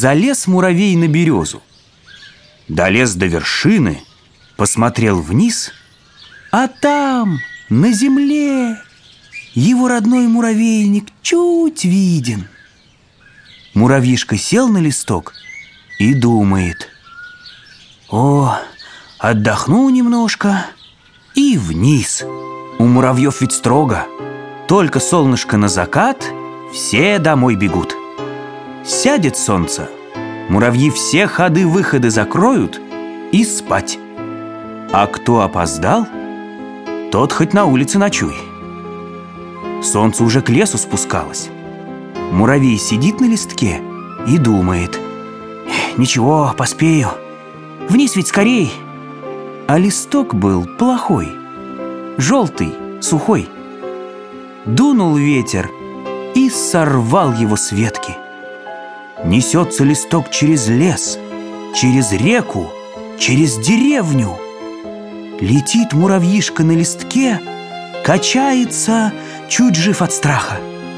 Залез муравей на березу. Долез до вершины, посмотрел вниз, а там, на земле, его родной муравейник чуть виден. Муравьишка сел на листок и думает: «О, отдохну немножко и вниз. У муравьев ведь строго. Только солнышко на закат, все домой бегут. Сядет солнце, муравьи все ходы-выходы закроют и спать. А кто опоздал, тот хоть на улице ночуй». Солнце уже к лесу спускалось. Муравей сидит на листке и думает: «Ничего, поспею. Вниз ведь скорей». А листок был плохой, желтый, сухой. Дунул ветер и сорвал его с ветки. Несется листок через лес, через реку, через деревню. Летит муравьишка на листке, качается, чуть жив от страха.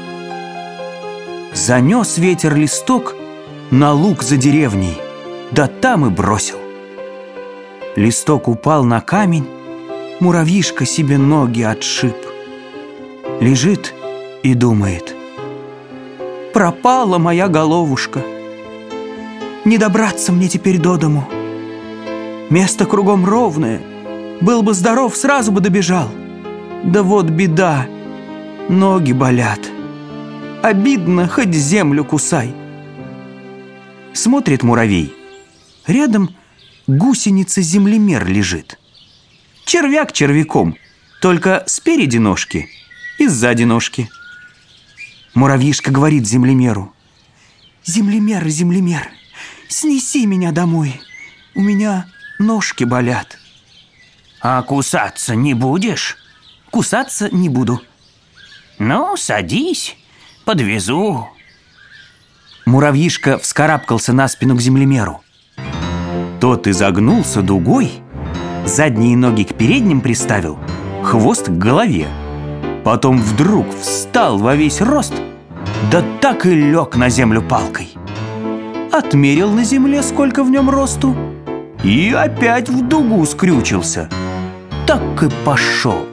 Занес ветер листок на луг за деревней, да там и бросил. Листок упал на камень, муравьишка себе ноги отшиб. Лежит и думает: «Пропала моя головушка. Не добраться мне теперь до дому. Место кругом ровное. Был бы здоров, сразу бы добежал. Да вот беда, ноги болят. Обидно, хоть землю кусай». Смотрит муравей. Рядом гусеница-землемер лежит. Червяк червяком, только спереди ножки и сзади ножки. Муравьишка говорит землемеру: «Землемер, землемер, снеси меня домой. У меня ножки болят». «А кусаться не будешь?» «Кусаться не буду». «Ну, садись, подвезу». Муравьишка вскарабкался на спину к землемеру. Тот изогнулся дугой, задние ноги к передним приставил, хвост к голове. Потом вдруг встал во весь рост, да так и лег на землю палкой. Отмерил на земле, сколько в нем росту, и опять в дугу скрючился. Так и пошел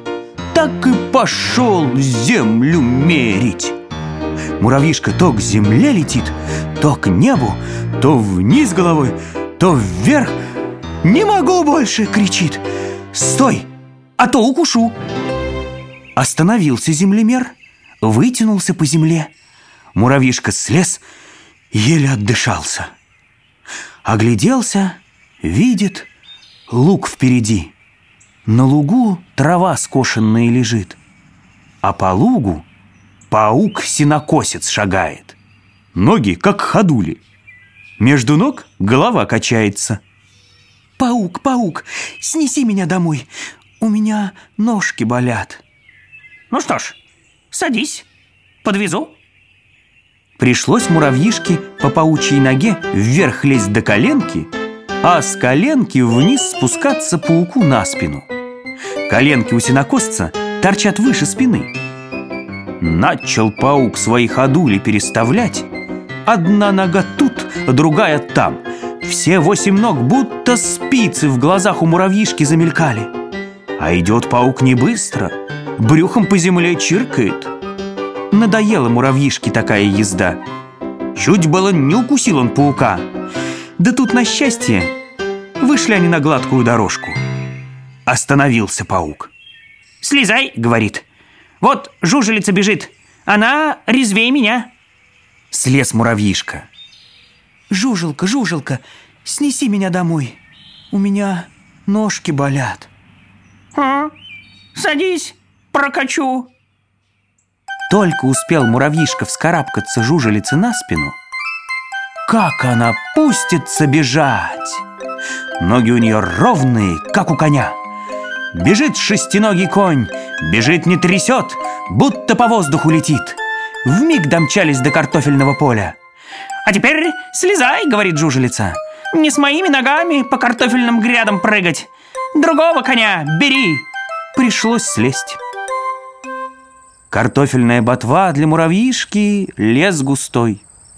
землю мерить. Муравьишка то к земле летит, то к небу, то вниз головой, то вверх. «Не могу больше!» — кричит. «Стой, а то укушу!» Остановился землемер, вытянулся по земле. Муравьишка слез, еле отдышался. Огляделся, видит луг впереди. На лугу трава скошенная лежит, а по лугу паук-сенокосец шагает. Ноги как ходули. Между ног голова качается. «Паук, паук, снеси меня домой. У меня ножки болят». «Ну что ж, садись, подвезу». Пришлось муравьишке по паучьей ноге вверх лезть до коленки, а с коленки вниз спускаться пауку на спину. Коленки у сенокосца торчат выше спины. Начал паук свои ходули переставлять. Одна нога тут, другая там. Все 8 ног будто спицы в глазах у муравьишки замелькали. А идет паук не быстро, брюхом по земле чиркает. Надоела муравьишке такая езда. Чуть было не укусил он паука. Да тут, на счастье, вышли они на гладкую дорожку. Остановился паук. «Слезай», — говорит. «Вот жужелица бежит, она резвее меня». Слез муравьишка. «Жужелка, жужелка, снеси меня домой. У меня ножки болят». «Садись, прокачу». Только успел муравьишка вскарабкаться жужелице на спину, как она пустится бежать. Ноги у нее ровные, как у коня. Бежит шестиногий конь, бежит не трясет, будто по воздуху летит. Вмиг домчались до картофельного поля. «А теперь слезай», — говорит жужелица. «Не с моими ногами по картофельным грядам прыгать. Другого коня бери». Пришлось слезть. Картофельная ботва для муравьишки — лес густой.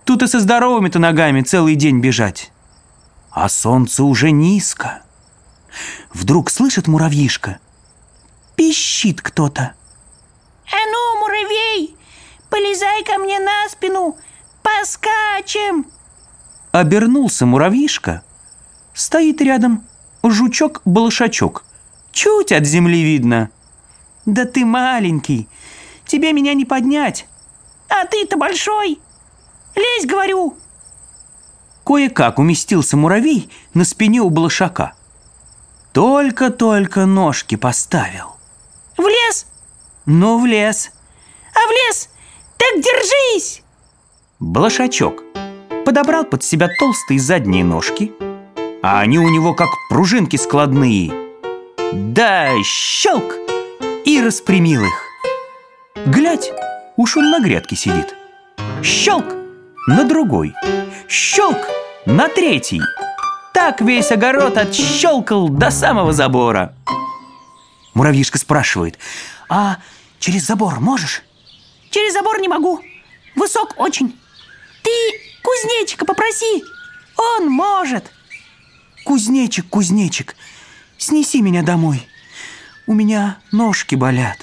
Тут и со здоровыми-то ногами целый день бежать. А солнце уже низко. Вдруг слышит муравьишка. Пищит кто-то. А ну, муравей, полезай ко мне на спину, поскачем. Обернулся муравьишка. Стоит рядом жучок-балашачок. Чуть от земли видно. Да ты маленький, тебе меня не поднять. А ты-то большой. Лезь, говорю. Кое-как уместился муравей на спине у балашака. Только-только ножки поставил. В лес? Ну, в лес. А в лес? Так держись! Балашачок подобрал под себя толстые задние ножки, а они у него как пружинки складные. Да щелк! И распрямил их. Глядь, уж он на грядке сидит. Щелк! На другой. Щелк! На третий. Так весь огород отщелкал до самого забора. Муравьишка спрашивает: а через забор можешь? Через забор не могу. Высок очень. Ты кузнечика попроси. Он может. Кузнечик, кузнечик, снеси меня домой. У меня ножки болят.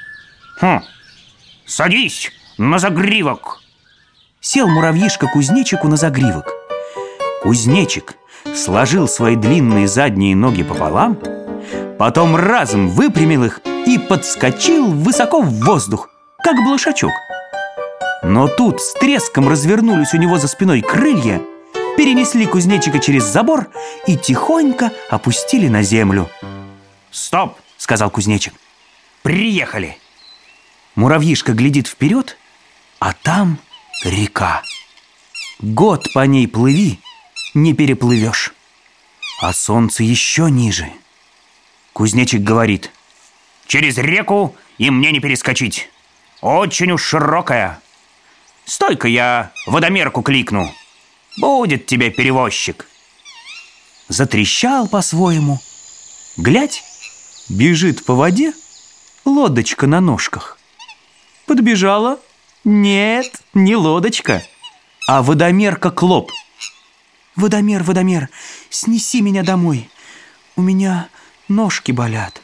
Садись на загривок. Сел муравьишка кузнечику на загривок. Кузнечик сложил свои длинные задние ноги пополам, потом разом выпрямил их и подскочил высоко в воздух, как балашачок. Но тут с треском развернулись у него за спиной крылья, перенесли кузнечика через забор и тихонько опустили на землю. «Стоп!» — сказал кузнечик. «Приехали!» Муравьишка глядит вперед, а там река. Год по ней плыви, не переплывешь. А солнце еще ниже. Кузнечик говорит: через реку и мне не перескочить. Очень уж широкая. Стой-ка я водомерку кликну. Будет тебе перевозчик. Затрещал по-своему. Глядь, бежит по воде лодочка на ножках. Подбежала. Нет, не лодочка, а водомерка Клоп. Водомер, водомер, снеси меня домой. У меня ножки болят.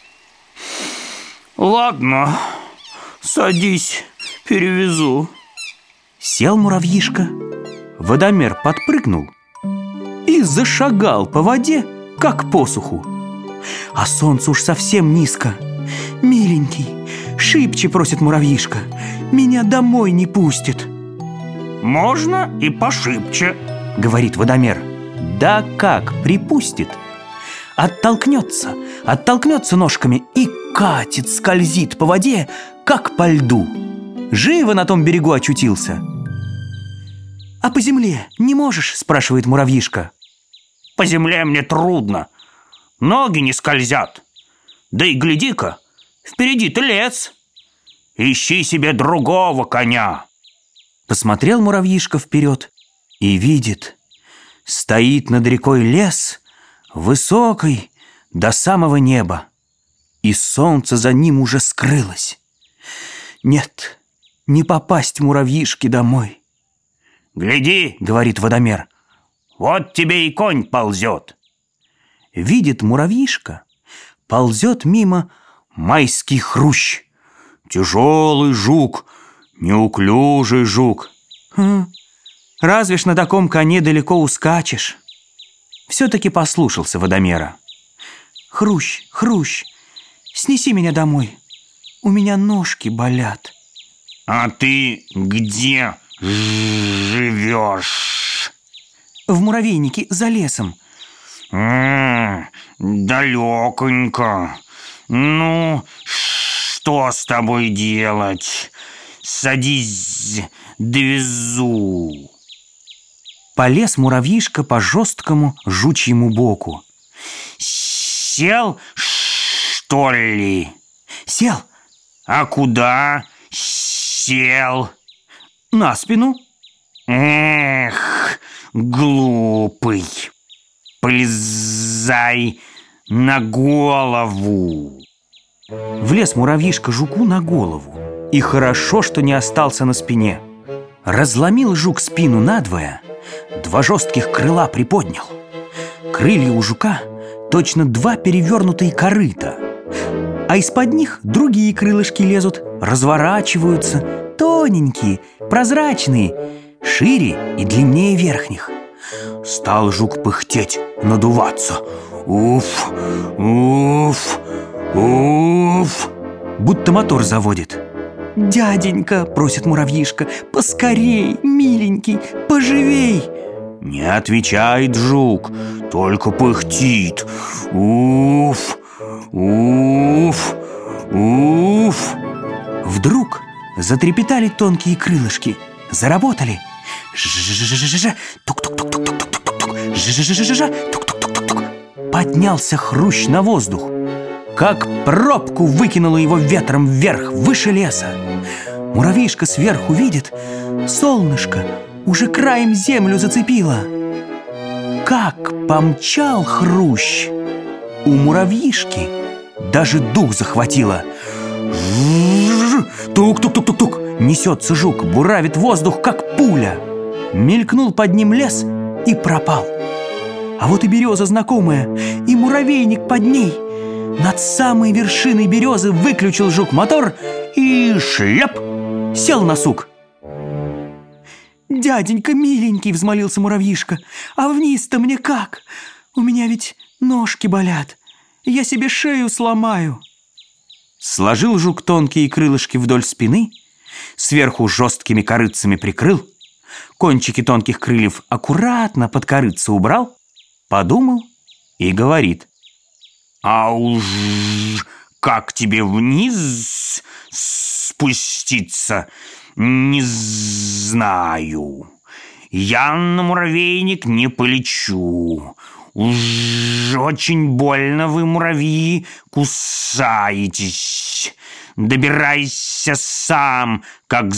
Ладно, садись, перевезу. Сел муравьишка, водомер подпрыгнул и зашагал по воде, как по суху. А солнце уж совсем низко. Миленький, шибче просит муравьишка, меня домой не пустит. Можно и пошибче, говорит водомер. Да как припустит? Оттолкнется ножками и катит, скользит по воде, как по льду. Живо на том берегу очутился. А по земле не можешь? Спрашивает муравьишка. По земле мне трудно, ноги не скользят. Да и гляди-ка, впереди-то лес. Ищи себе другого коня. Посмотрел муравьишка вперед и видит: стоит над рекой лес, высокий, до самого неба, и солнце за ним уже скрылось. Нет, не попасть муравьишке домой. «Гляди, — говорит водомер, — вот тебе и конь ползет». Видит муравьишка, ползет мимо майский хрущ. Тяжелый жук, неуклюжий жук. Разве ж на таком коне далеко ускачешь? Все-таки послушался водомера. Хрущ, хрущ, снеси меня домой. У меня ножки болят. А ты где живешь? В муравейнике за лесом. Далеконько. Ну, что с тобой делать? Садись, довезу. Полез муравьишка по жесткому жучьему боку. Сел, что ли? Сел. А куда сел? На спину. Эх, глупый. Полезай на голову. Влез муравьишка жуку на голову. И хорошо, что не остался на спине. Разломил жук спину надвое, два жестких крыла приподнял. Крылья у жука точно два перевернутые корыта, а из-под них другие крылышки лезут, разворачиваются, тоненькие, прозрачные, шире и длиннее верхних. Стал жук пыхтеть, надуваться. Уф, уф, уф, будто мотор заводит. «Дяденька», — просит муравьишка, — «поскорей, миленький, поживей». Не отвечает жук, только пыхтит. Уф, уф, уф. Вдруг затрепетали тонкие крылышки, заработали. Ж-ж-ж-ж-ж-ж, тук-тук-тук-тук-тук-тук-тук, ж-ж-ж-ж-ж, тук-тук-тук-тук-тук. Поднялся хрущ на воздух, как пробку выкинуло его ветром вверх, выше леса. Муравьишка сверху видит, солнышко уже краем землю зацепило. Как помчал хрущ! У муравьишки даже дух захватило. Тук-тук-тук-тук-тук. Несется жук, буравит воздух, как пуля. Мелькнул под ним лес и пропал. А вот и береза знакомая, и муравейник под ней. Над самой вершиной березы выключил жук мотор и шляп! Сел на сук. «Дяденька миленький», — взмолился муравьишка, — «а вниз-то мне как? У меня ведь ножки болят, я себе шею сломаю». Сложил жук тонкие крылышки вдоль спины, сверху жесткими корытцами прикрыл, кончики тонких крыльев аккуратно под корытце убрал, подумал и говорит: «А уж как тебе вниз спуститься, не знаю. Я на муравейник не полечу. Уж очень больно вы, муравьи, кусаетесь. Добирайся сам, как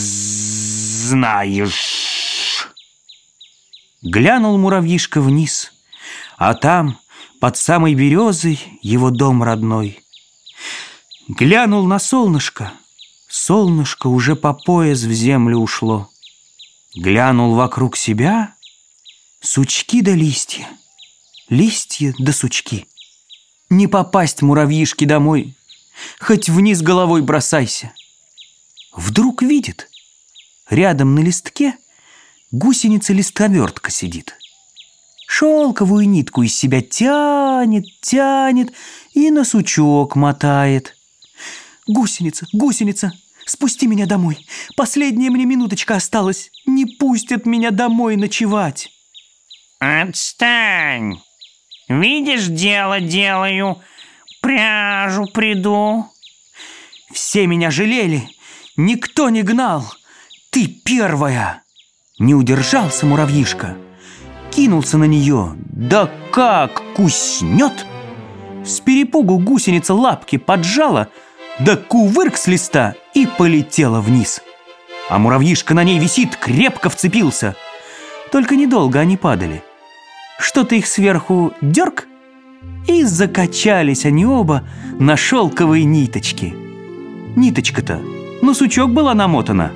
знаешь». Глянул муравьишка вниз, а там, под самой березой, его дом родной. Глянул на солнышко, солнышко уже по пояс в землю ушло. Глянул вокруг себя, сучки да листья, листья да сучки. Не попасть муравьишке домой, хоть вниз головой бросайся. Вдруг видит, рядом на листке гусеница-листовертка сидит. Шелковую нитку из себя тянет, тянет и на сучок мотает. «Гусеница, гусеница, спусти меня домой. Последняя мне минуточка осталась. Не пустят меня домой ночевать». «Отстань! Видишь, дело делаю, пряжу приду». «Все меня жалели, никто не гнал. Ты первая». Не удержался муравьишка, кинулся на нее, да как куснет! С перепугу гусеница лапки поджала, да кувырк с листа и полетела вниз. А муравьишка на ней висит, крепко вцепился. Только недолго они падали. Что-то их сверху дерг, и закачались они оба на шелковые ниточки. Ниточка-то на сучок была намотана.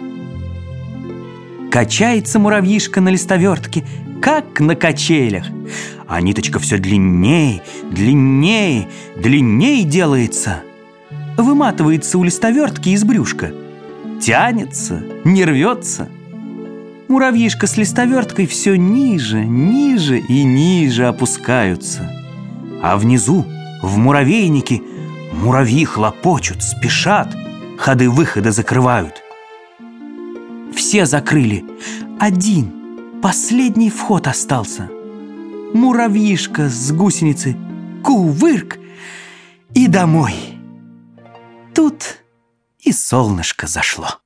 Качается муравьишка на листовертке, как на качелях, а ниточка все длиннее, длиннее, длиннее делается. Выматывается у листовертки из брюшка, тянется, не рвется. Муравьишка с листоверткой все ниже, ниже и ниже опускаются. А внизу, в муравейнике, муравьи хлопочут, спешат, ходы-выходы закрывают. Все закрыли, один, последний вход остался. Муравьишка с гусеницы кувырк и домой. Тут и солнышко зашло.